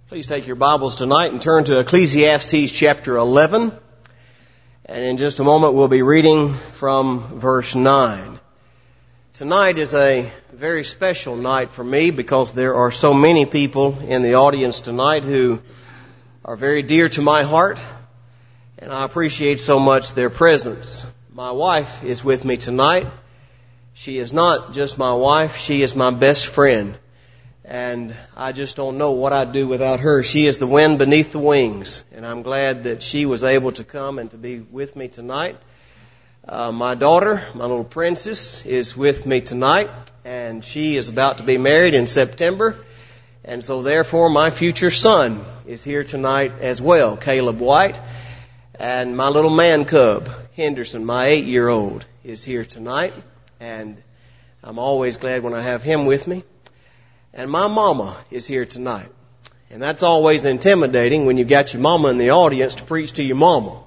Please take your Bibles tonight and turn to Ecclesiastes chapter 11. And in just a moment we'll be reading from verse 9. Tonight is a very special night for me because there are so many people in the audience tonight who are very dear to my heart, and I appreciate so much their presence. My wife is with me tonight. She is not just my wife, she is my best friend. And I just don't know what I'd do without her. She is the wind beneath the wings. And I'm glad that she was able to come and to be with me tonight. My daughter, my little princess, is with me tonight. And she is about to be married in September. And so therefore my future son is here tonight as well, Caleb White. And my little man cub, Henderson, my 8-year-old, is here tonight. And I'm always glad when I have him with me. And my mama is here tonight. And that's always intimidating when you've got your mama in the audience to preach to your mama.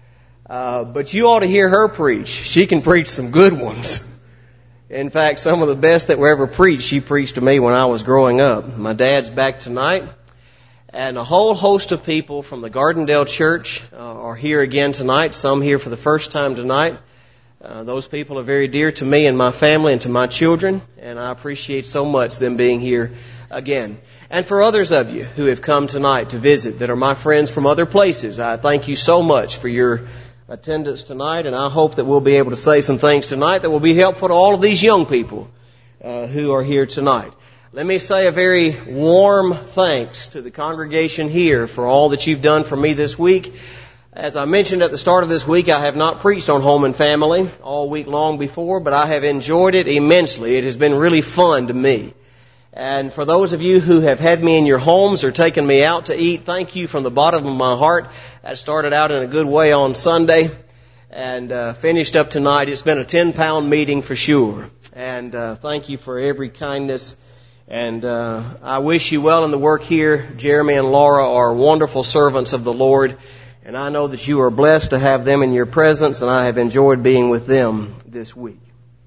But you ought to hear her preach. She can preach some good ones. In fact, some of the best that were ever preached, she preached to me when I was growing up. My dad's back tonight. And a whole host of people from the Gardendale Church are here again tonight. Some here for the first time tonight. Those people are very dear to me and my family and to my children, and I appreciate so much them being here again. And for others of you who have come tonight to visit that are my friends from other places, I thank you so much for your attendance tonight, and I hope that we'll be able to say some things tonight that will be helpful to all of these young people who are here tonight. Let me say a very warm thanks to the congregation here for all that you've done for me this week. As I mentioned at the start of this week, I have not preached on home and family all week long before, but I have enjoyed it immensely. It has been really fun to me. And for those of you who have had me in your homes or taken me out to eat, thank you from the bottom of my heart. That started out in a good way on Sunday and finished up tonight. It's been a 10-pound meeting for sure. And thank you for every kindness. And I wish you well in the work here. Jeremy and Laura are wonderful servants of the Lord. And I know that you are blessed to have them in your presence, and I have enjoyed being with them this week.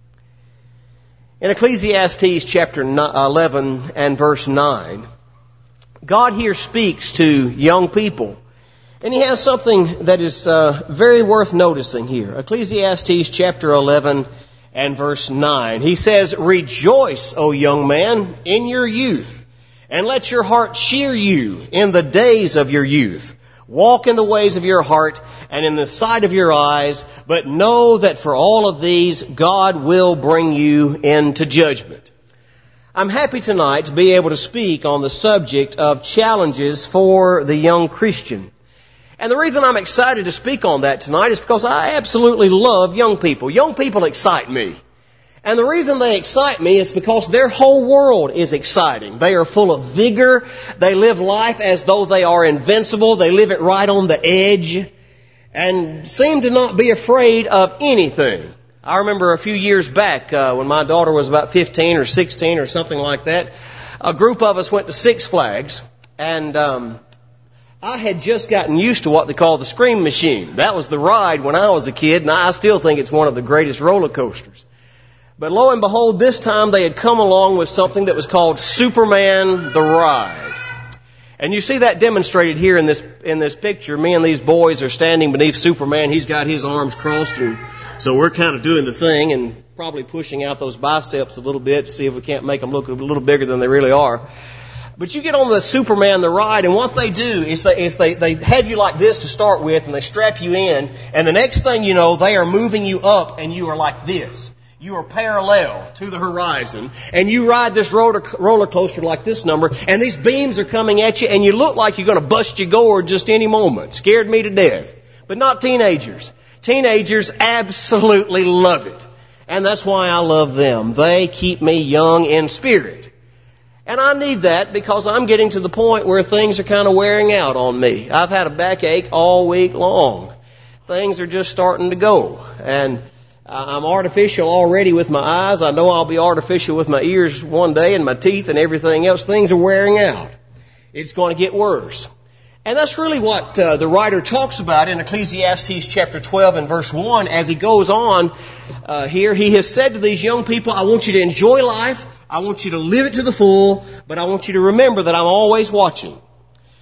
In Ecclesiastes chapter 11 and verse 9, God here speaks to young people. And He has something that is very worth noticing here. Ecclesiastes chapter 11 and verse 9. He says, "Rejoice, O young man, in your youth, and let your heart cheer you in the days of your youth. Walk in the ways of your heart and in the sight of your eyes, but know that for all of these, God will bring you into judgment." I'm happy tonight to be able to speak on the subject of challenges for the young Christian. And the reason I'm excited to speak on that tonight is because I absolutely love young people. Young people excite me. And the reason they excite me is because their whole world is exciting. They are full of vigor. They live life as though they are invincible. They live it right on the edge and seem to not be afraid of anything. I remember a few years back when my daughter was about 15 or 16 or something like that, a group of us went to Six Flags, and I had just gotten used to what they call the Scream Machine. That was the ride when I was a kid, and I still think it's one of the greatest roller coasters. But lo and behold, this time they had come along with something that was called Superman the Ride. And you see that demonstrated here in this picture. Me and these boys are standing beneath Superman. He's got his arms crossed, and so we're kind of doing the thing and probably pushing out those biceps a little bit to see if we can't make them look a little bigger than they really are. But you get on the Superman the Ride, and what they do is they have you like this to start with, and they strap you in, and the next thing you know, they are moving you up, and you are like this. You are parallel to the horizon, and you ride this roller coaster like this number, and these beams are coming at you, and you look like you're going to bust your gourd just any moment. Scared me to death. But not teenagers. Teenagers absolutely love it. And that's why I love them. They keep me young in spirit. And I need that because I'm getting to the point where things are kind of wearing out on me. I've had a backache all week long. Things are just starting to go. And I'm artificial already with my eyes. I know I'll be artificial with my ears one day and my teeth and everything else. Things are wearing out. It's going to get worse. And that's really what the writer talks about in Ecclesiastes chapter 12 and verse 1 as he goes on here. He has said to these young people, I want you to enjoy life. I want you to live it to the full, but I want you to remember that I'm always watching.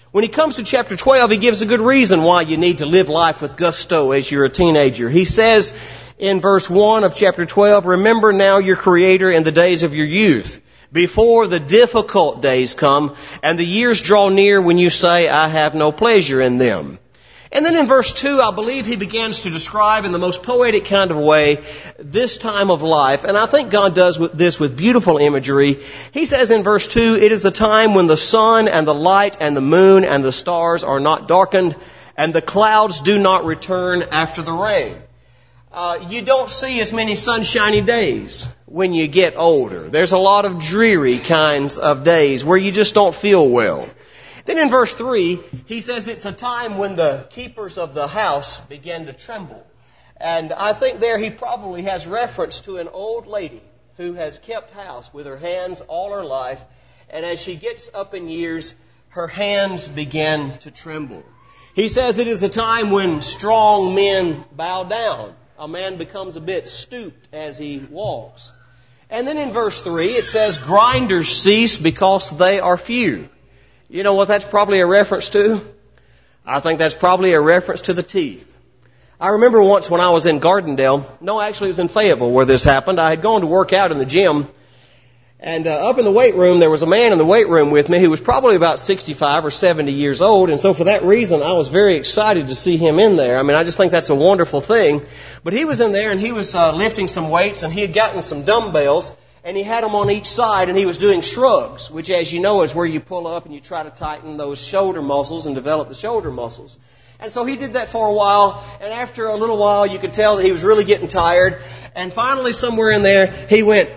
When he comes to chapter 12, he gives a good reason why you need to live life with gusto as you're a teenager. He says in verse 1 of chapter 12, remember now your Creator in the days of your youth, before the difficult days come and the years draw near when you say, I have no pleasure in them. And then in verse 2, I believe he begins to describe in the most poetic kind of way this time of life. And I think God does this with beautiful imagery. He says in verse 2, it is the time when the sun and the light and the moon and the stars are not darkened and the clouds do not return after the rain. You don't see as many sunshiny days when you get older. There's a lot of dreary kinds of days where you just don't feel well. Then in verse 3, he says it's a time when the keepers of the house begin to tremble. And I think there he probably has reference to an old lady who has kept house with her hands all her life. And as she gets up in years, her hands begin to tremble. He says it is a time when strong men bow down. A man becomes a bit stooped as he walks. And then in verse 3, it says, grinders cease because they are few. You know what that's probably a reference to? I think that's probably a reference to the teeth. I remember once when I was in Gardendale, actually it was in Fayetteville where this happened. I had gone to work out in the gym, and up in the weight room there was a man in the weight room with me who was probably about 65 or 70 years old, and so for that reason I was very excited to see him in there. I mean, I just think that's a wonderful thing. But he was in there and he was lifting some weights, and he had gotten some dumbbells, and he had them on each side, and he was doing shrugs, which, as you know, is where you pull up and you try to tighten those shoulder muscles and develop the shoulder muscles. And so he did that for a while, and after a little while, you could tell that he was really getting tired. And finally, somewhere in there, he went,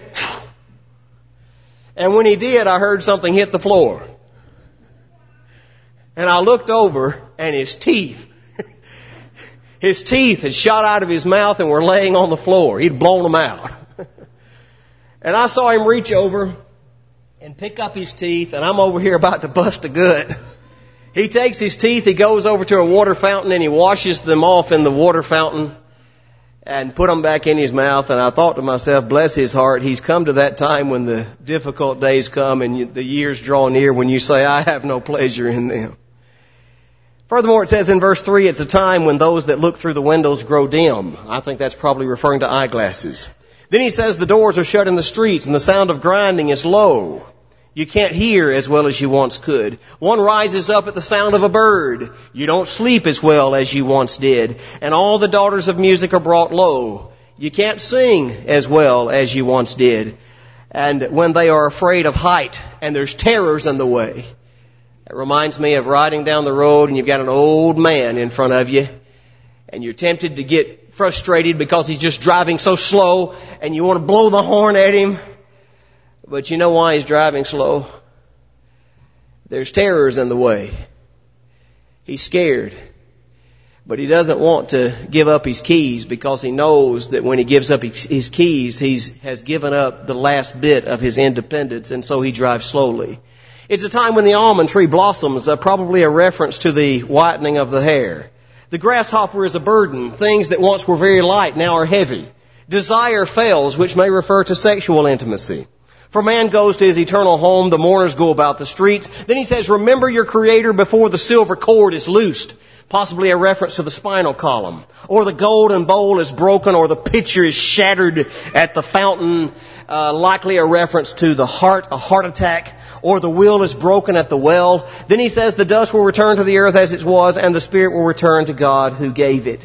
and when he did, I heard something hit the floor. And I looked over, and his teeth had shot out of his mouth and were laying on the floor. He'd blown them out. And I saw him reach over and pick up his teeth, and I'm over here about to bust a gut. He takes his teeth, he goes over to a water fountain, and he washes them off in the water fountain and put them back in his mouth. And I thought to myself, bless his heart, he's come to that time when the difficult days come and the years draw near when you say, I have no pleasure in them. Furthermore, it says in verse 3, it's a time when those that look through the windows grow dim. I think that's probably referring to eyeglasses. Then he says the doors are shut in the streets and the sound of grinding is low. You can't hear as well as you once could. One rises up at the sound of a bird. You don't sleep as well as you once did. And all the daughters of music are brought low. You can't sing as well as you once did. And when they are afraid of height and there's terrors in the way. It reminds me of riding down the road and you've got an old man in front of you and you're tempted to get frustrated because he's just driving so slow and you want to blow the horn at him. But you know why he's driving slow? There's terrors in the way. He's scared. But he doesn't want to give up his keys because he knows that when he gives up his keys, he has given up the last bit of his independence, and so he drives slowly. It's a time when the almond tree blossoms, probably a reference to the whitening of the hair. The grasshopper is a burden. Things that once were very light now are heavy. Desire fails, which may refer to sexual intimacy. For man goes to his eternal home, the mourners go about the streets. Then he says, remember your Creator before the silver cord is loosed. Possibly a reference to the spinal column. Or the golden bowl is broken, or the pitcher is shattered at the fountain. Likely a reference to the heart, a heart attack. Or the will is broken at the well. Then he says the dust will return to the earth as it was, and the spirit will return to God who gave it.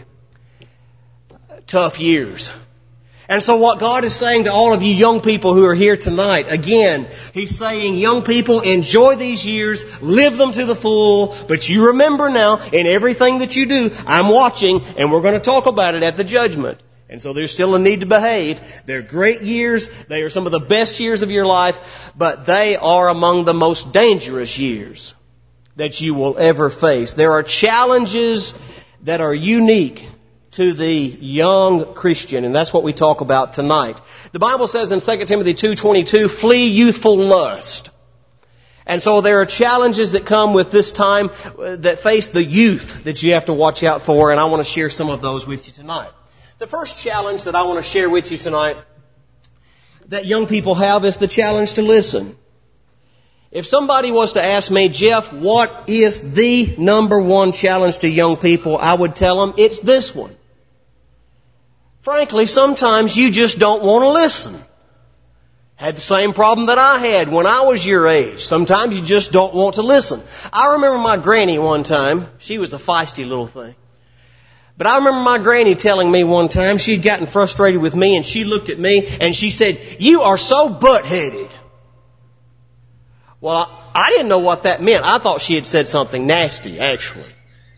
Tough years. And so what God is saying to all of you young people who are here tonight, again, He's saying, young people, enjoy these years, live them to the full, but you remember now, in everything that you do, I'm watching, and we're going to talk about it at the judgment. And so there's still a need to behave. They're great years. They are some of the best years of your life, but they are among the most dangerous years that you will ever face. There are challenges that are unique to the young Christian, and that's what we talk about tonight. The Bible says in 2 Timothy 2:22, flee youthful lust. And so there are challenges that come with this time that face the youth that you have to watch out for, and I want to share some of those with you tonight. The first challenge that I want to share with you tonight that young people have is the challenge to listen. If somebody was to ask me, Jeff, what is the number one challenge to young people, I would tell them it's this one. Frankly, sometimes you just don't want to listen. Had the same problem that I had when I was your age. Sometimes you just don't want to listen. I remember my granny one time. She was a feisty little thing. But I remember my granny telling me one time she'd gotten frustrated with me, and she looked at me and she said, "You are so butt-headed." Well, I didn't know what that meant. I thought she had said something nasty, actually.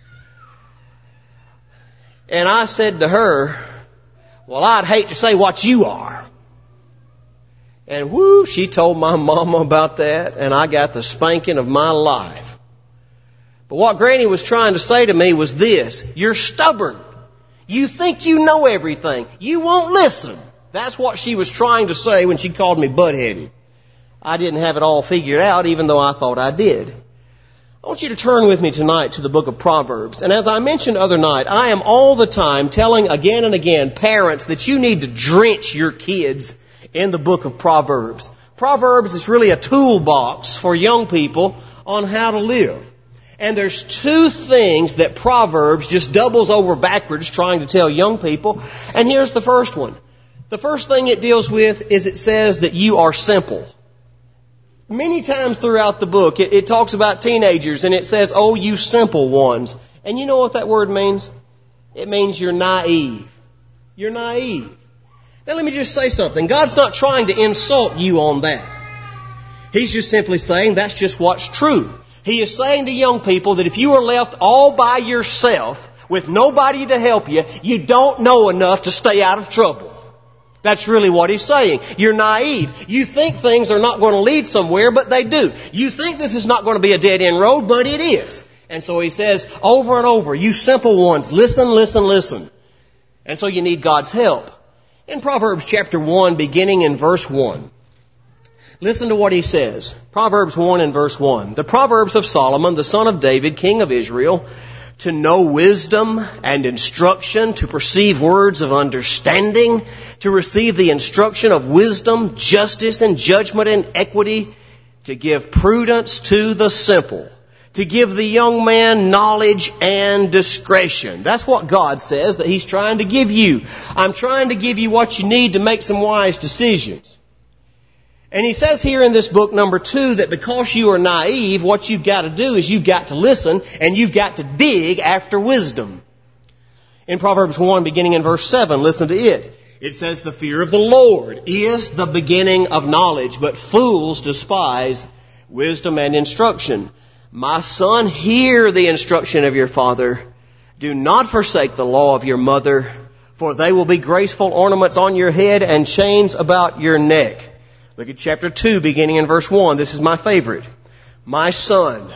And I said to her, "Well, I'd hate to say what you are." And whoo, she told my mama about that, and I got the spanking of my life. But what Granny was trying to say to me was this: you're stubborn. You think you know everything. You won't listen. That's what she was trying to say when she called me butt-headed. I didn't have it all figured out, even though I thought I did. I want you to turn with me tonight to the book of Proverbs. And as I mentioned other night, I am all the time telling again and again parents that you need to drench your kids in the book of Proverbs. Proverbs is really a toolbox for young people on how to live. And there's two things that Proverbs just doubles over backwards trying to tell young people. And here's the first one. The first thing it deals with is it says that you are simple. Many times throughout the book, it talks about teenagers, and it says, "Oh, you simple ones." And you know what that word means? It means you're naive. You're naive. Now let me just say something. God's not trying to insult you on that. He's just simply saying that's just what's true. He is saying to young people that if you are left all by yourself with nobody to help you, you don't know enough to stay out of trouble. That's really what he's saying. You're naive. You think things are not going to lead somewhere, but they do. You think this is not going to be a dead-end road, but it is. And so he says over and over, you simple ones, listen, listen, listen. And so you need God's help. In Proverbs chapter 1, beginning in verse 1, listen to what he says. Proverbs 1 and verse 1. The Proverbs of Solomon, the son of David, king of Israel, to know wisdom and instruction, to perceive words of understanding, to receive the instruction of wisdom, justice and judgment and equity, to give prudence to the simple, to give the young man knowledge and discretion. That's what God says that He's trying to give you. I'm trying to give you what you need to make some wise decisions. And He says here in this book, number 2, that because you are naive, what you've got to do is you've got to listen and you've got to dig after wisdom. In Proverbs 1, beginning in verse 7, listen to it. It says, the fear of the Lord is the beginning of knowledge, but fools despise wisdom and instruction. My son, hear the instruction of your father. Do not forsake the law of your mother, for they will be graceful ornaments on your head and chains about your neck. Look at chapter 2, beginning in verse 1. This is my favorite. My son,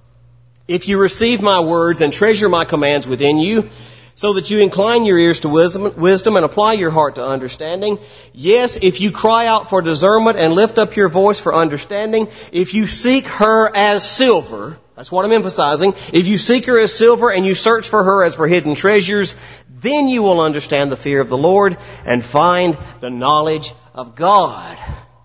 if you receive my words and treasure my commands within you, so that you incline your ears to wisdom and apply your heart to understanding. Yes, if you cry out for discernment and lift up your voice for understanding, if you seek her as silver, that's what I'm emphasizing, if you seek her as silver and you search for her as for hidden treasures, then you will understand the fear of the Lord and find the knowledge of God.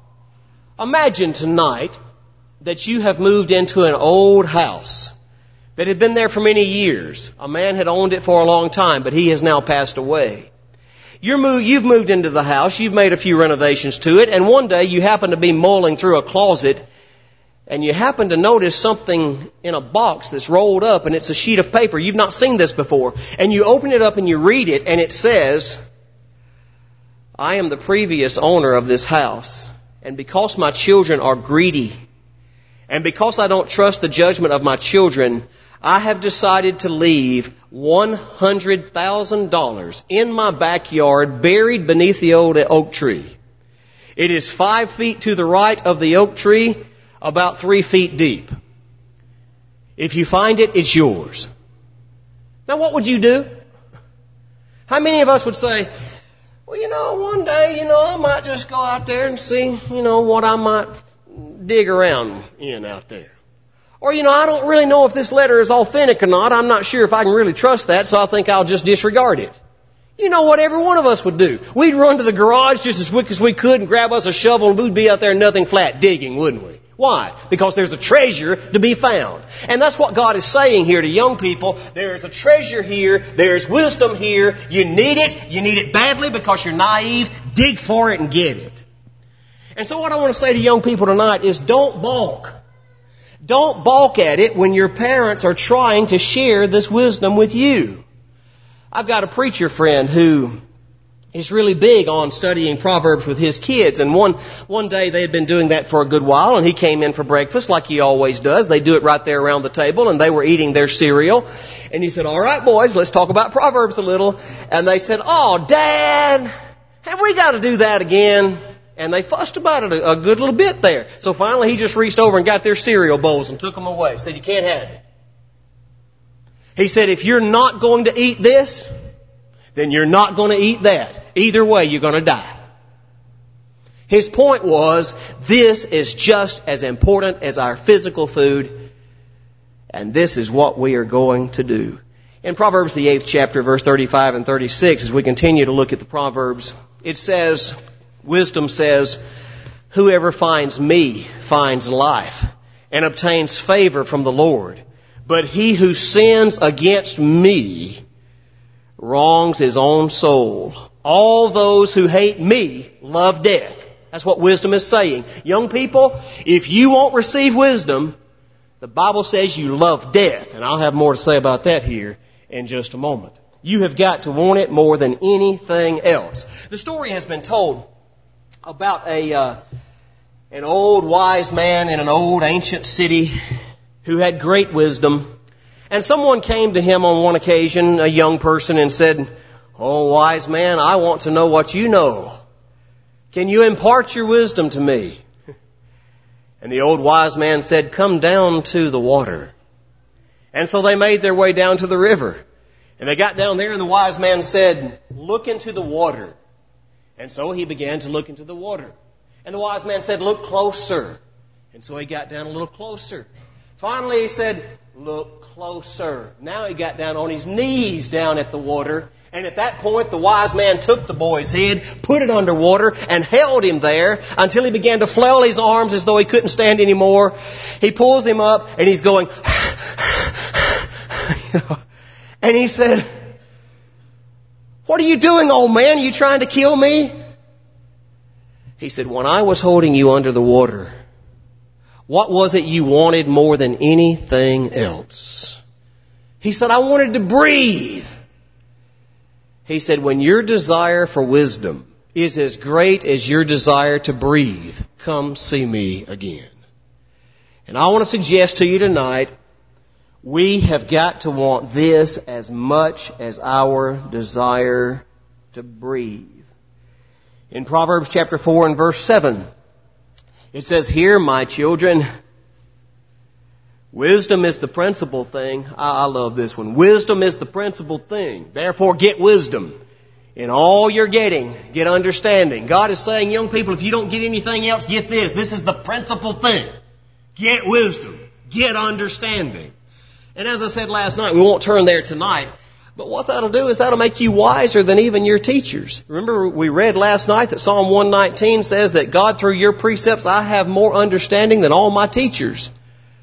Imagine tonight that you have moved into an old house that had been there for many years. A man had owned it for a long time, but he has now passed away. You've moved into the house, you've made a few renovations to it, and one day you happen to be mulling through a closet, and you happen to notice something in a box that's rolled up, and it's a sheet of paper. You've not seen this before. And you open it up and you read it, and it says, I am the previous owner of this house, and because my children are greedy, and because I don't trust the judgment of my children, I have decided to leave $100,000 in my backyard buried beneath the old oak tree. It is 5 feet to the right of the oak tree, about 3 feet deep. If you find it, it's yours. Now what would you do? How many of us would say, well, one day, I might just go out there and see, what I might dig around in out there. Or, I don't really know if this letter is authentic or not. I'm not sure if I can really trust that, so I think I'll just disregard it. You know what every one of us would do? We'd run to the garage just as quick as we could and grab us a shovel and we'd be out there nothing flat digging, wouldn't we? Why? Because there's a treasure to be found. And that's what God is saying here to young people. There's a treasure here. There's wisdom here. You need it. You need it badly because you're naive. Dig for it and get it. And so what I want to say to young people tonight is don't balk. Don't balk at it when your parents are trying to share this wisdom with you. I've got a preacher friend who is really big on studying Proverbs with his kids. And one day they had been doing that for a good while, and he came in for breakfast like he always does. They do it right there around the table, and they were eating their cereal. And he said, all right, boys, let's talk about Proverbs a little. And they said, oh, Dad, have we got to do that again? And they fussed about it a good little bit there. So finally he just reached over and got their cereal bowls and took them away. Said, you can't have it. He said, if you're not going to eat this, then you're not going to eat that. Either way, you're going to die. His point was, this is just as important as our physical food, and this is what we are going to do. In Proverbs, the 8th chapter, verse 35 and 36, as we continue to look at the Proverbs, it says, wisdom says, whoever finds me finds life and obtains favor from the Lord. But he who sins against me wrongs his own soul. All those who hate me love death. That's what wisdom is saying. Young people, if you won't receive wisdom, the Bible says you love death. And I'll have more to say about that here in just a moment. You have got to want it more than anything else. The story has been told about an old wise man in an old ancient city who had great wisdom. And someone came to him on one occasion, a young person, and said, oh, wise man, I want to know what you know. Can you impart your wisdom to me? And the old wise man said, come down to the water. And so they made their way down to the river. And they got down there and the wise man said, look into the water. And so he began to look into the water. And the wise man said, look closer. And so he got down a little closer. Finally he said, look closer. Now he got down on his knees down at the water. And at that point, the wise man took the boy's head, put it underwater, and held him there until he began to flail his arms as though he couldn't stand anymore. He pulls him up, and he's going, and he said, what are you doing, old man? Are you trying to kill me? He said, when I was holding you under the water, what was it you wanted more than anything else? He said, I wanted to breathe. He said, when your desire for wisdom is as great as your desire to breathe, come see me again. And I want to suggest to you tonight, we have got to want this as much as our desire to breathe. In Proverbs chapter 4 and verse 7, it says, hear, my children, wisdom is the principal thing. I love this one. Wisdom is the principal thing. Therefore, get wisdom. In all you're getting, get understanding. God is saying, young people, if you don't get anything else, get this. This is the principal thing. Get wisdom. Get understanding. And as I said last night, we won't turn there tonight. But what that'll do is that'll make you wiser than even your teachers. Remember we read last night that Psalm 119 says that God, through your precepts, I have more understanding than all my teachers.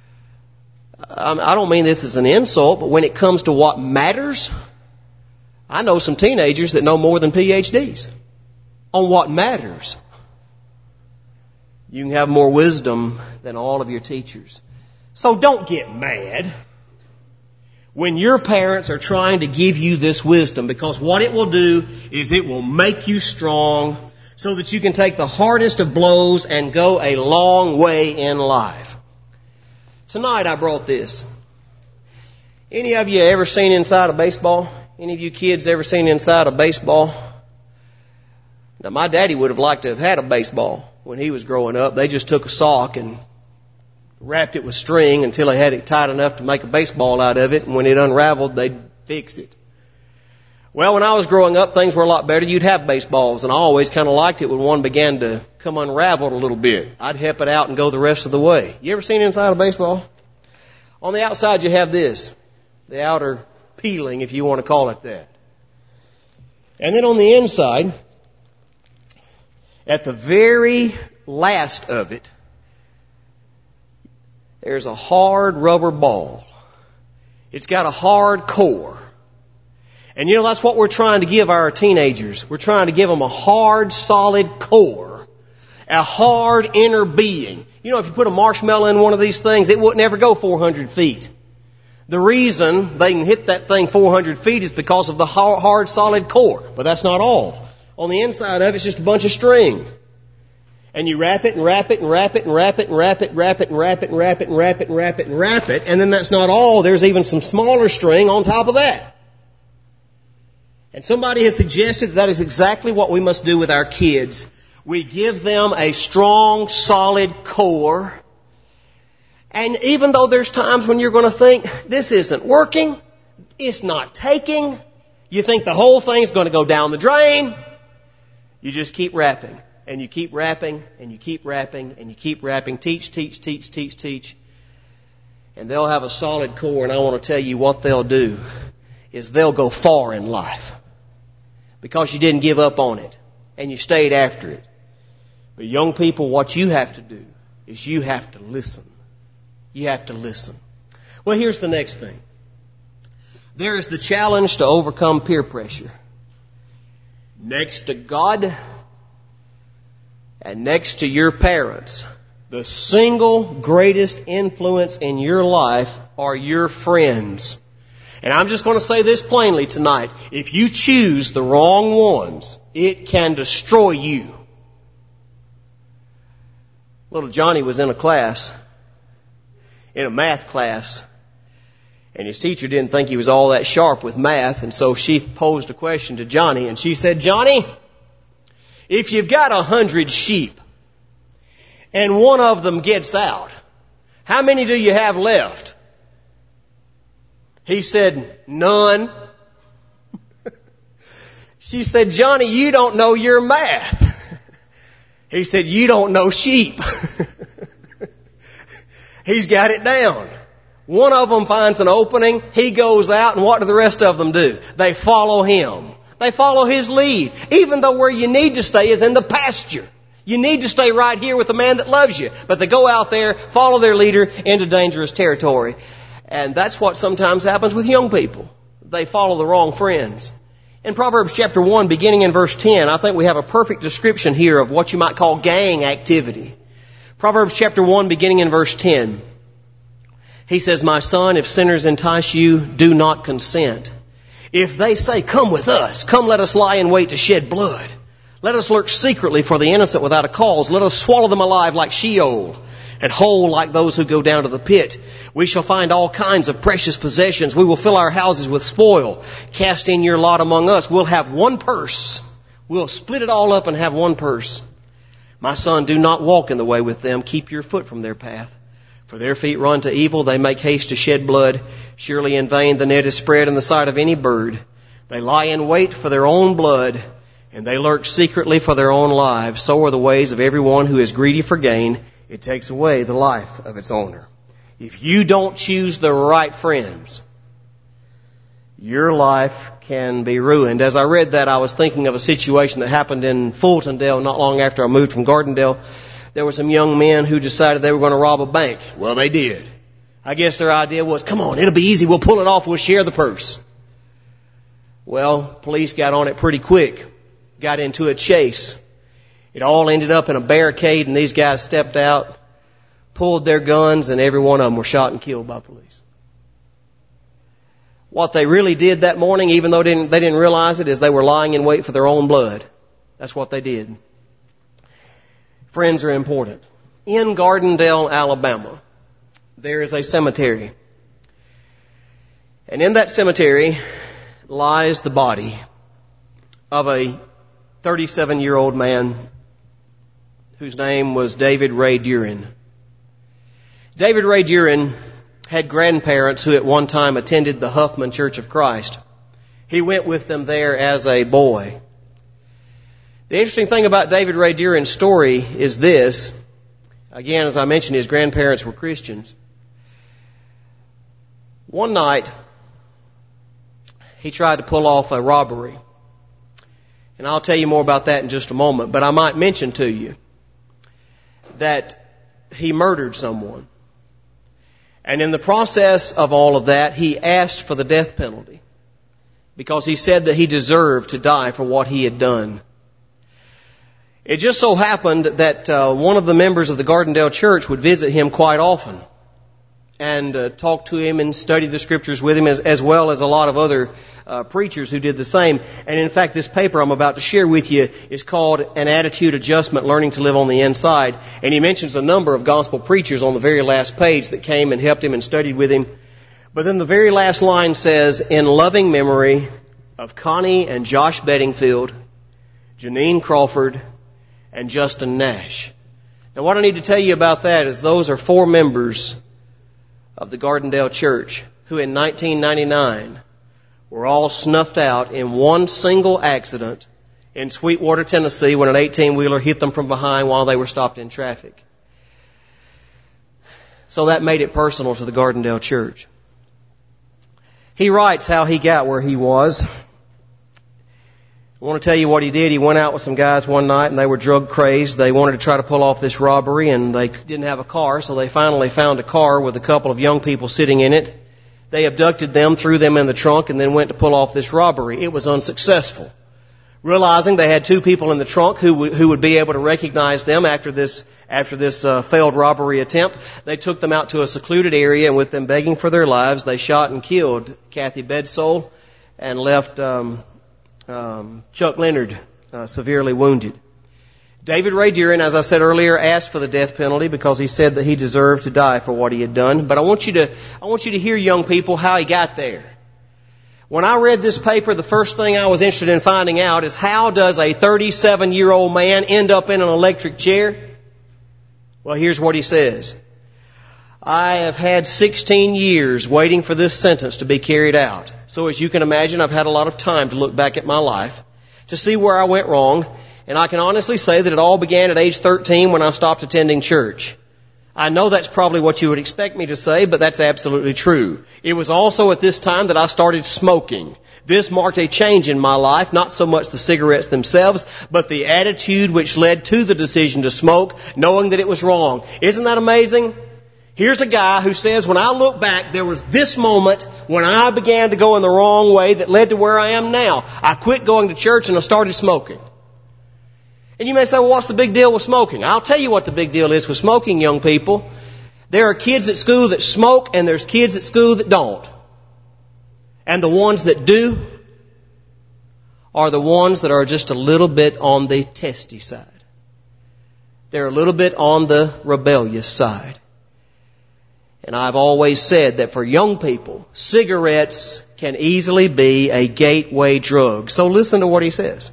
I don't mean this as an insult, but when it comes to what matters, I know some teenagers that know more than PhDs on what matters. You can have more wisdom than all of your teachers. So don't get mad when your parents are trying to give you this wisdom, because what it will do is it will make you strong so that you can take the hardest of blows and go a long way in life. Tonight I brought this. Any of you ever seen inside a baseball? Any of you kids ever seen inside a baseball? Now my daddy would have liked to have had a baseball when he was growing up. They just took a sock and wrapped it with string until they had it tight enough to make a baseball out of it, and when it unraveled, they'd fix it. Well, when I was growing up, things were a lot better. You'd have baseballs, and I always kind of liked it when one began to come unraveled a little bit. I'd help it out and go the rest of the way. You ever seen inside a baseball? On the outside, you have this, the outer peeling, if you want to call it that. And then on the inside, at the very last of it, there's a hard rubber ball. It's got a hard core. And that's what we're trying to give our teenagers. We're trying to give them a hard, solid core. A hard inner being. If you put a marshmallow in one of these things, it wouldn't ever go 400 feet. The reason they can hit that thing 400 feet is because of the hard, solid core. But that's not all. On the inside of it, it's just a bunch of string. And you wrap it and wrap it and wrap it and wrap it and wrap it and wrap it and wrap it and wrap it and wrap it and wrap it and wrap it. And then that's not all. There's even some smaller string on top of that. And somebody has suggested that is exactly what we must do with our kids. We give them a strong, solid core. And even though there's times when you're going to think, this isn't working, it's not taking, you think the whole thing's going to go down the drain, you just keep wrapping. And you keep wrapping, and you keep wrapping, and you keep wrapping. Teach. And they'll have a solid core, and I want to tell you what they'll do is they'll go far in life. Because you didn't give up on it, and you stayed after it. But young people, what you have to do is you have to listen. You have to listen. Well, here's the next thing. There is the challenge to overcome peer pressure. Next to God and next to your parents, the single greatest influence in your life are your friends. And I'm just going to say this plainly tonight. If you choose the wrong ones, it can destroy you. Little Johnny was in a math class, and his teacher didn't think he was all that sharp with math, and so she posed a question to Johnny, and she said, Johnny, if you've got 100 sheep, and one of them gets out, how many do you have left? He said, none. She said, Johnny, you don't know your math. He said, you don't know sheep. He's got it down. One of them finds an opening, he goes out, and what do the rest of them do? They follow him. They follow his lead. Even though where you need to stay is in the pasture. You need to stay right here with the man that loves you. But they go out there, follow their leader into dangerous territory. And that's what sometimes happens with young people. They follow the wrong friends. In Proverbs chapter 1, beginning in verse 10, I think we have a perfect description here of what you might call gang activity. Proverbs chapter 1, beginning in verse 10. He says, my son, if sinners entice you, do not consent. If they say, come with us, come let us lie in wait to shed blood. Let us lurk secretly for the innocent without a cause. Let us swallow them alive like Sheol, and whole like those who go down to the pit. We shall find all kinds of precious possessions. We will fill our houses with spoil. Cast in your lot among us. We'll have one purse. We'll split it all up and have one purse. My son, do not walk in the way with them. Keep your foot from their path. For their feet run to evil. They make haste to shed blood. Surely in vain the net is spread in the sight of any bird. They lie in wait for their own blood, and they lurk secretly for their own lives. So are the ways of everyone who is greedy for gain. It takes away the life of its owner. If you don't choose the right friends, your life can be ruined. As I read that, I was thinking of a situation that happened in Fultondale not long after I moved from Gardendale. There were some young men who decided they were going to rob a bank. Well, they did. I guess their idea was, come on, it'll be easy. We'll pull it off. We'll share the purse. Well, police got on it pretty quick. Got into a chase. It all ended up in a barricade, and these guys stepped out, pulled their guns, and every one of them were shot and killed by police. What they really did that morning, even though they didn't realize it, is they were lying in wait for their own blood. That's what they did. Friends are important. In Gardendale, Alabama, there is a cemetery. And in that cemetery lies the body of a 37-year-old man whose name was David Ray Duren. David Ray Duren had grandparents who at one time attended the Huffman Church of Christ. He went with them there as a boy. The interesting thing about David Ray Duren's story is this. Again, as I mentioned, his grandparents were Christians. One night, he tried to pull off a robbery. And I'll tell you more about that in just a moment. But I might mention to you that he murdered someone. And in the process of all of that, he asked for the death penalty because he said that he deserved to die for what he had done. It just so happened that one of the members of the Gardendale Church would visit him quite often and talk to him and study the Scriptures with him, as well as a lot of other preachers who did the same. And in fact, this paper I'm about to share with you is called An Attitude Adjustment, Learning to Live on the Inside. And he mentions a number of gospel preachers on the very last page that came and helped him and studied with him. But then the very last line says, in loving memory of Connie and Josh Bedingfield, Janine Crawford, and Justin Nash. Now what I need to tell you about that is those are 4 members of the Gardendale Church who in 1999 were all snuffed out in one single accident in Sweetwater, Tennessee, when an 18-wheeler hit them from behind while they were stopped in traffic. So that made it personal to the Gardendale Church. He writes how he got where he was. I want to tell you what he did. He went out with some guys one night and they were drug crazed. They wanted to try to pull off this robbery and they didn't have a car, so they finally found a car with a couple of young people sitting in it. They abducted them, threw them in the trunk, and then went to pull off this robbery. It was unsuccessful. Realizing they had 2 people in the trunk who would be able to recognize them after this failed robbery attempt, they took them out to a secluded area, and with them begging for their lives, they shot and killed Kathy Bedsole and left Chuck Leonard severely wounded. David Ray Deering, as I said earlier, asked for the death penalty because he said that he deserved to die for what he had done. But I want you to hear, young people, how he got there. When I read this paper, the first thing I was interested in finding out is how does a 37-year-old man end up in an electric chair? Well, here's what he says. I have had 16 years waiting for this sentence to be carried out. So as you can imagine, I've had a lot of time to look back at my life to see where I went wrong. And I can honestly say that it all began at age 13 when I stopped attending church. I know that's probably what you would expect me to say, but that's absolutely true. It was also at this time that I started smoking. This marked a change in my life, not so much the cigarettes themselves, but the attitude which led to the decision to smoke, knowing that it was wrong. Isn't that amazing? Here's a guy who says, when I look back, there was this moment when I began to go in the wrong way that led to where I am now. I quit going to church and I started smoking. And you may say, well, what's the big deal with smoking? I'll tell you what the big deal is with smoking, young people. There are kids at school that smoke and there's kids at school that don't. And the ones that do are the ones that are just a little bit on the testy side. They're a little bit on the rebellious side. And I've always said that for young people, cigarettes can easily be a gateway drug. So listen to what he says.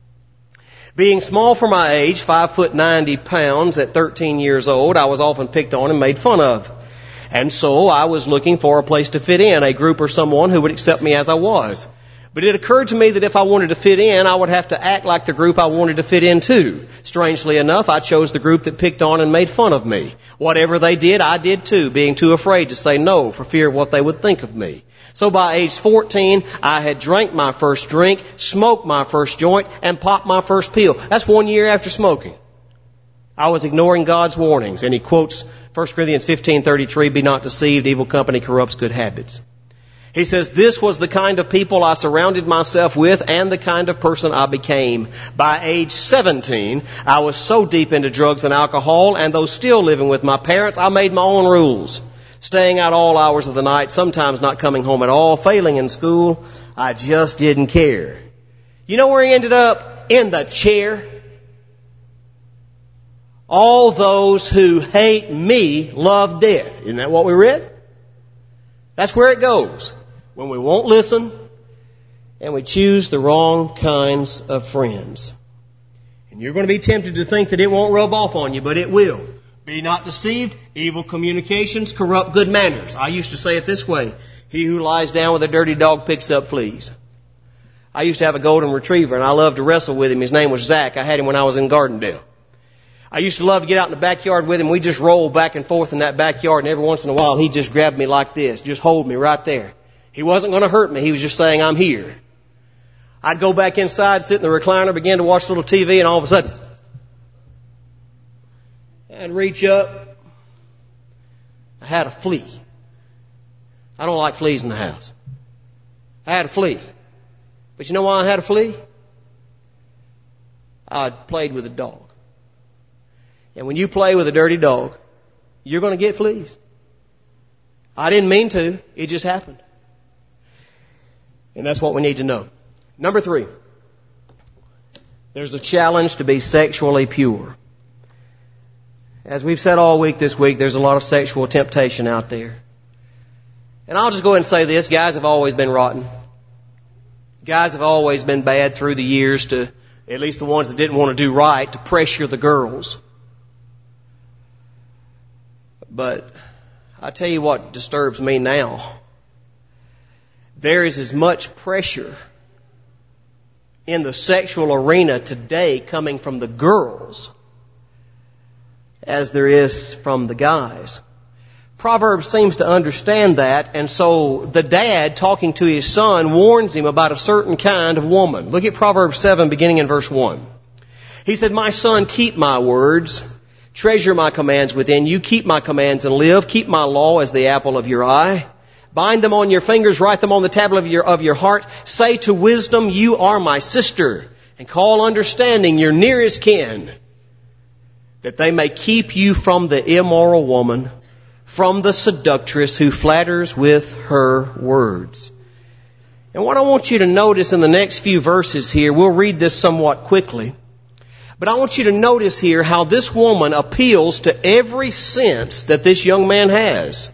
Being small for my age, 5'90" at 13 years old, I was often picked on and made fun of. And so I was looking for a place to fit in, a group or someone who would accept me as I was. But it occurred to me that if I wanted to fit in, I would have to act like the group I wanted to fit in too. Strangely enough, I chose the group that picked on and made fun of me. Whatever they did, I did too, being too afraid to say no for fear of what they would think of me. So by age 14, I had drank my first drink, smoked my first joint, and popped my first pill. That's 1 year after smoking. I was ignoring God's warnings, and he quotes 1 Corinthians 15:33, "Be not deceived, evil company corrupts good habits." He says, this was the kind of people I surrounded myself with and the kind of person I became. By age 17, I was so deep into drugs and alcohol, and though still living with my parents, I made my own rules. Staying out all hours of the night, sometimes not coming home at all, failing in school. I just didn't care. You know where he ended up? In the chair. All those who hate me love death. Isn't that what we read? That's where it goes. When we won't listen and we choose the wrong kinds of friends. And you're going to be tempted to think that it won't rub off on you, but it will. Be not deceived. Evil communications corrupt good manners. I used to say it this way. He who lies down with a dirty dog picks up fleas. I used to have a golden retriever and I loved to wrestle with him. His name was Zach. I had him when I was in Gardendale. I used to love to get out in the backyard with him. We just rolled back and forth in that backyard, and every once in a while he'd just grab me like this, just hold me right there. He wasn't going to hurt me. He was just saying, I'm here. I'd go back inside, sit in the recliner, begin to watch a little TV, and all of a sudden, I'd reach up. I had a flea I don't like fleas in the house. I had a flea. But you know why I had a flea? I played with a dog. And when you play with a dirty dog, you're going to get fleas. I didn't mean to. It just happened. And that's what we need to know. Number 3. There's a challenge to be sexually pure. As we've said all week this week, there's a lot of sexual temptation out there. And I'll just go ahead and say this. Guys have always been rotten. Guys have always been bad through the years, to at least the ones that didn't want to do right, to pressure the girls. But I tell you what disturbs me now. There is as much pressure in the sexual arena today coming from the girls as there is from the guys. Proverbs seems to understand that, and so the dad, talking to his son, warns him about a certain kind of woman. Look at Proverbs 7, beginning in verse 1. He said, "My son, keep my words, treasure my commands within you, keep my commands and live, keep my law as the apple of your eye. Bind them on your fingers, write them on the tablet of your heart. Say to wisdom, you are my sister, and call understanding your nearest kin, that they may keep you from the immoral woman, from the seductress who flatters with her words." And what I want you to notice in the next few verses here, we'll read this somewhat quickly, but I want you to notice here how this woman appeals to every sense that this young man has.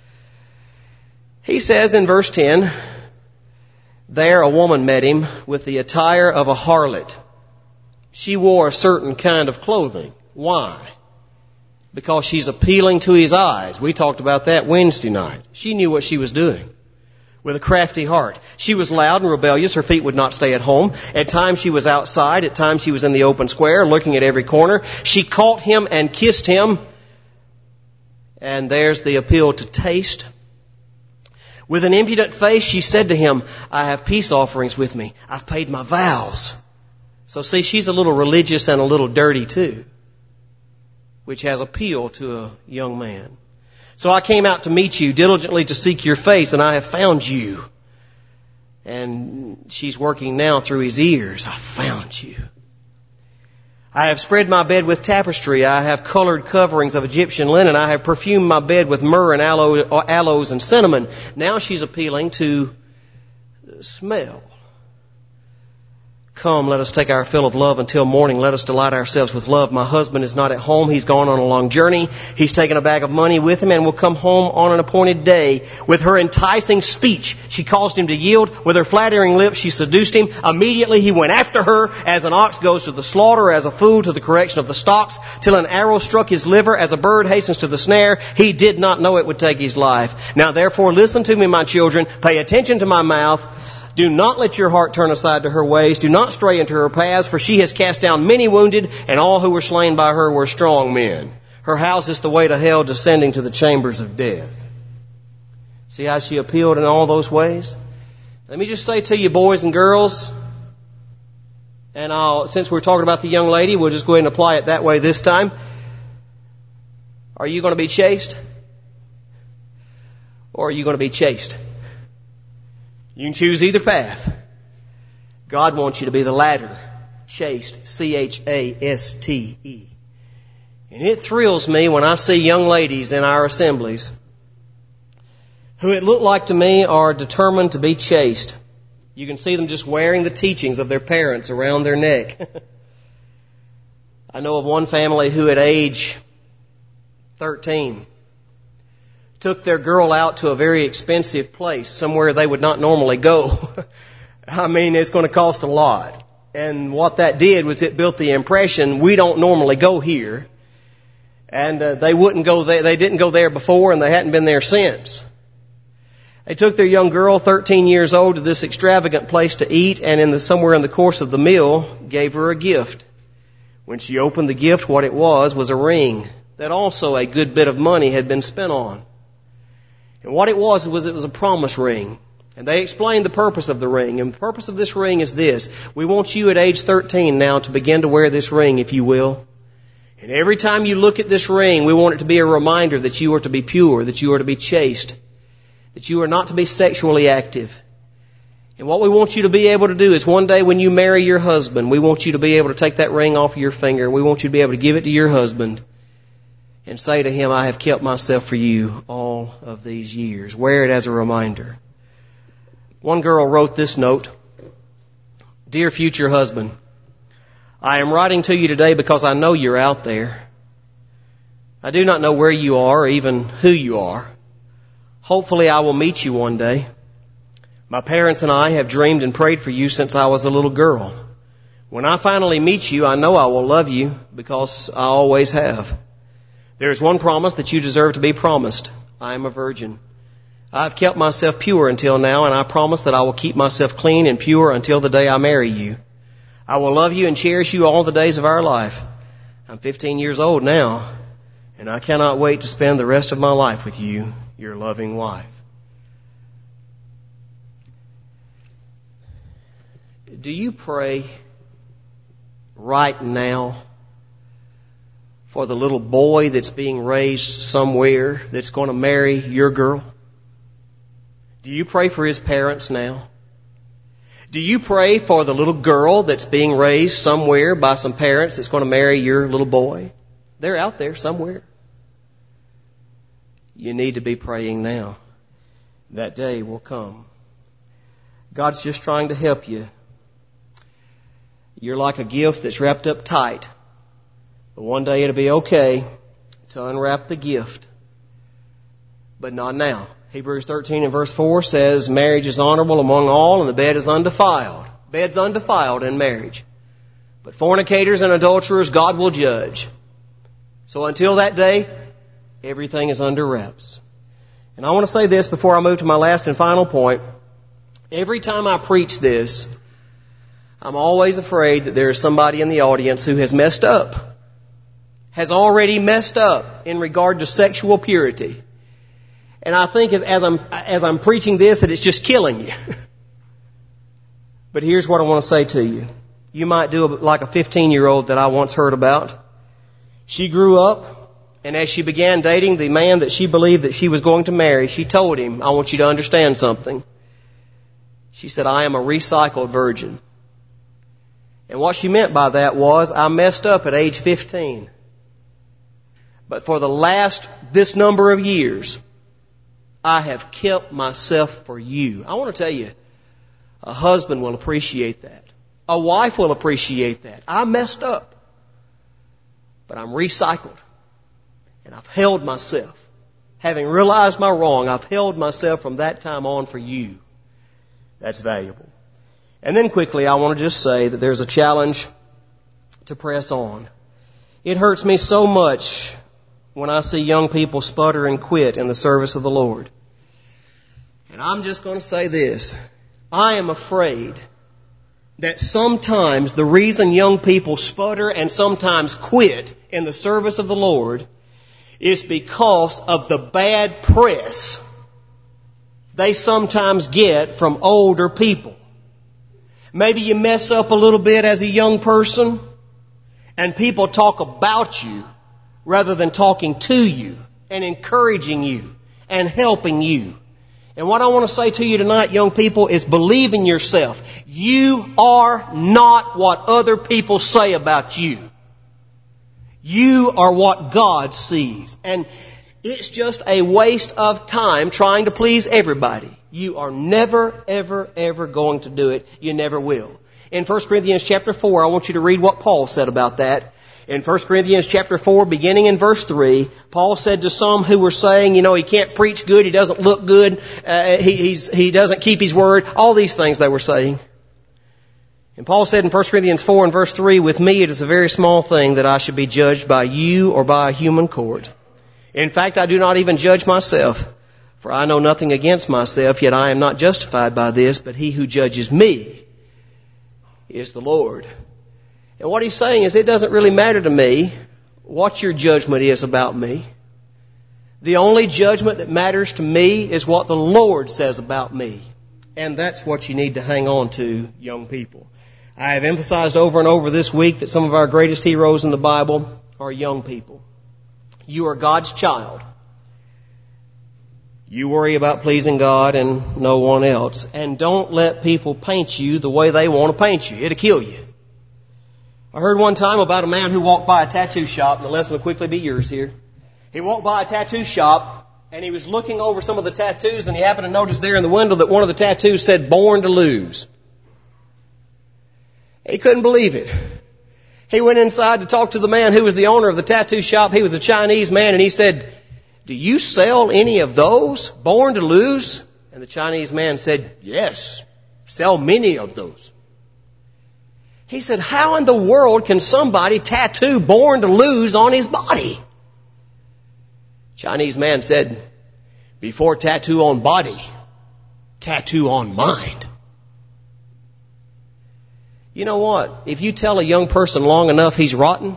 He says in verse 10, "There a woman met him with the attire of a harlot. She wore a certain kind of clothing." Why? Because she's appealing to his eyes. We talked about that Wednesday night. She knew what she was doing with a crafty heart. She was loud and rebellious. Her feet would not stay at home. At times she was outside. At times she was in the open square, looking at every corner. She caught him and kissed him. And there's the appeal to taste. With an impudent face, she said to him, "I have peace offerings with me. I've paid my vows." So see, she's a little religious and a little dirty too, which has appeal to a young man. "So I came out to meet you, diligently to seek your face, and I have found you." And she's working now through his ears. "I found you. I have spread my bed with tapestry. I have colored coverings of Egyptian linen. I have perfumed my bed with myrrh and aloes and cinnamon." Now she's appealing to smell. "Come, let us take our fill of love until morning. Let us delight ourselves with love. My husband is not at home. He's gone on a long journey. He's taken a bag of money with him and will come home on an appointed day." With her enticing speech, she caused him to yield. With her flattering lips, she seduced him. Immediately he went after her, as an ox goes to the slaughter, as a fool to the correction of the stocks, till an arrow struck his liver, as a bird hastens to the snare. He did not know it would take his life. Now therefore listen to me, my children. Pay attention to my mouth. Do not let your heart turn aside to her ways. Do not stray into her paths, for she has cast down many wounded, and all who were slain by her were strong men. Her house is the way to hell, descending to the chambers of death. See how she appealed in all those ways? Let me just say to you, boys and girls, and since we're talking about the young lady, we'll just go ahead and apply it that way this time. Are you going to be chaste? Or are you going to be chaste? You can choose either path. God wants you to be the latter. Chaste. C-H-A-S-T-E. And it thrills me when I see young ladies in our assemblies who it looked like to me are determined to be chaste. You can see them just wearing the teachings of their parents around their neck. I know of one family who at age 13 took their girl out to a very expensive place, somewhere they would not normally go. I mean, it's going to cost a lot. And what that did was it built the impression, we don't normally go here. And they wouldn't go there. They didn't go there before, and they hadn't been there since. They took their young girl, 13 years old, to this extravagant place to eat, and somewhere in the course of the meal, gave her a gift. When she opened the gift, what it was a ring that also a good bit of money had been spent on. And what it was a promise ring. And they explained the purpose of the ring. And the purpose of this ring is this. We want you at age 13 now to begin to wear this ring, if you will. And every time you look at this ring, we want it to be a reminder that you are to be pure, that you are to be chaste, that you are not to be sexually active. And what we want you to be able to do is one day when you marry your husband, we want you to be able to take that ring off of your finger, and we want you to be able to give it to your husband and say to him, I have kept myself for you all of these years. Wear it as a reminder. One girl wrote this note, Dear future husband, I am writing to you today because I know you're out there. I do not know where you are or even who you are. Hopefully I will meet you one day. My parents and I have dreamed and prayed for you since I was a little girl. When I finally meet you, I know I will love you because I always have. There is one promise that you deserve to be promised. I am a virgin. I have kept myself pure until now, and I promise that I will keep myself clean and pure until the day I marry you. I will love you and cherish you all the days of our life. I'm 15 years old now, and I cannot wait to spend the rest of my life with you, your loving wife. Do you pray right now for the little boy that's being raised somewhere that's going to marry your girl? Do you pray for his parents now? Do you pray for the little girl that's being raised somewhere by some parents that's going to marry your little boy? They're out there somewhere. You need to be praying now. That day will come. God's just trying to help you. You're like a gift that's wrapped up tight. But one day it'll be okay to unwrap the gift. But not now. Hebrews 13 and verse 4 says, marriage is honorable among all and the bed is undefiled. Bed's undefiled in marriage. But fornicators and adulterers God will judge. So until that day, everything is under wraps. And I want to say this before I move to my last and final point. Every time I preach this, I'm always afraid that there's somebody in the audience who has messed up. Has already messed up in regard to sexual purity. And I think as I'm preaching this that it's just killing you. But here's what I want to say to you. You might do like a 15-year-old that I once heard about. She grew up, and as she began dating the man that she believed that she was going to marry, she told him, I want you to understand something. She said, I am a recycled virgin. And what she meant by that was, I messed up at age 15. But for the last this number of years, I have kept myself for you. I want to tell you, a husband will appreciate that. A wife will appreciate that. I messed up, but I'm recycled. And I've held myself. Having realized my wrong, I've held myself from that time on for you. That's valuable. And then quickly, I want to just say that there's a challenge to press on. It hurts me so much when I see young people sputter and quit in the service of the Lord. And I'm just going to say this. I am afraid that sometimes the reason young people sputter and sometimes quit in the service of the Lord is because of the bad press they sometimes get from older people. Maybe you mess up a little bit as a young person and people talk about you rather than talking to you and encouraging you and helping you. And what I want to say to you tonight, young people, is believe in yourself. You are not what other people say about you. You are what God sees. And it's just a waste of time trying to please everybody. You are never, ever, ever going to do it. You never will. In 1 Corinthians chapter 4, I want you to read what Paul said about that. In 1 Corinthians chapter 4, beginning in verse 3, Paul said to some who were saying, he can't preach good, he doesn't look good, he doesn't keep his word, all these things they were saying. And Paul said in 1 Corinthians 4 and verse 3, with me it is a very small thing that I should be judged by you or by a human court. In fact, I do not even judge myself, for I know nothing against myself, yet I am not justified by this, but he who judges me is the Lord. And what he's saying is it doesn't really matter to me what your judgment is about me. The only judgment that matters to me is what the Lord says about me. And that's what you need to hang on to, young people. I have emphasized over and over this week that some of our greatest heroes in the Bible are young people. You are God's child. You worry about pleasing God and no one else. And don't let people paint you the way they want to paint you. It'll kill you. I heard one time about a man who walked by a tattoo shop, and the lesson will quickly be yours here. He walked by a tattoo shop, and he was looking over some of the tattoos, and he happened to notice there in the window that one of the tattoos said, "Born to Lose." He couldn't believe it. He went inside to talk to the man who was the owner of the tattoo shop. He was a Chinese man, and he said, "Do you sell any of those, Born to Lose?" And the Chinese man said, "Yes, sell many of those." He said, "How in the world can somebody tattoo Born to Lose on his body?" Chinese man said, "Before tattoo on body, tattoo on mind." You know what? If you tell a young person long enough he's rotten,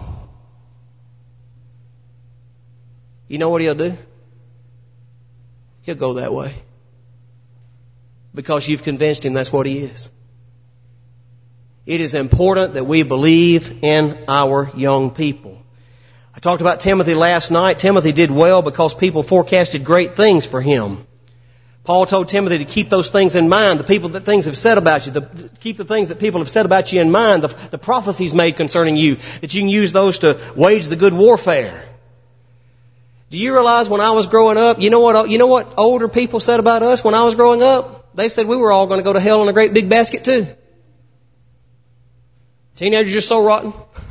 you know what he'll do? He'll go that way. Because you've convinced him that's what he is. It is important that we believe in our young people. I talked about Timothy last night. Timothy did well because people forecasted great things for him. Paul told Timothy to keep those things in mind, the things have said about you, keep the things that people have said about you in mind, the prophecies made concerning you, that you can use those to wage the good warfare. Do you realize when I was growing up, you know what older people said about us when I was growing up? They said we were all going to go to hell in a great big basket too. Teenagers are so rotten.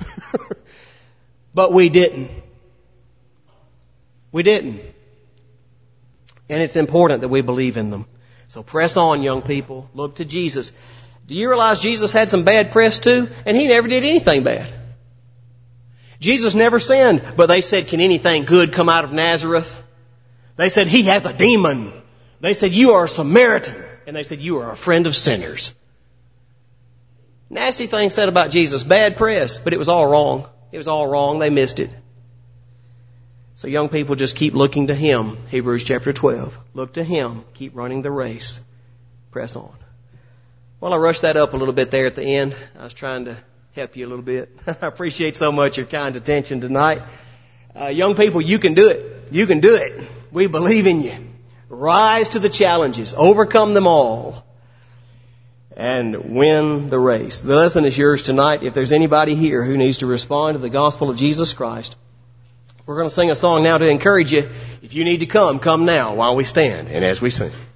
But we didn't. We didn't. And it's important that we believe in them. So press on, young people. Look to Jesus. Do you realize Jesus had some bad press too? And He never did anything bad. Jesus never sinned, but they said, "Can anything good come out of Nazareth?" They said, "He has a demon." They said, "You are a Samaritan." And they said, "You are a friend of sinners." Nasty things said about Jesus. Bad press, but it was all wrong. It was all wrong. They missed it. So young people, just keep looking to Him. Hebrews chapter 12. Look to Him. Keep running the race. Press on. Well, I rushed that up a little bit there at the end. I was trying to help you a little bit. I appreciate so much your kind attention tonight. Young people, you can do it. You can do it. We believe in you. Rise to the challenges. Overcome them all. And win the race. The lesson is yours tonight. If there's anybody here who needs to respond to the gospel of Jesus Christ, we're going to sing a song now to encourage you. If you need to come, come now while we stand and as we sing.